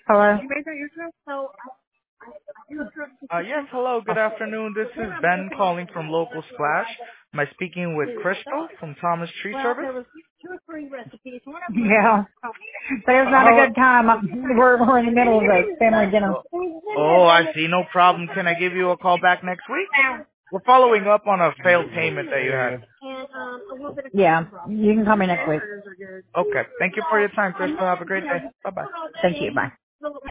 Hello? Yes, hello, good afternoon. This is Ben calling from Local Splash. Am I speaking with Crystal from Thomas Tree Service? Yeah. But it's not a Hello. good time. We're in the middle of a family dinner. Oh, I see. No problem. Can I give you a call back next week? We're following up on a failed payment that you had. Yeah. You can call me next week. Okay. Thank you for your time, Crystal. Have a great day. Bye-bye. Thank you. Bye.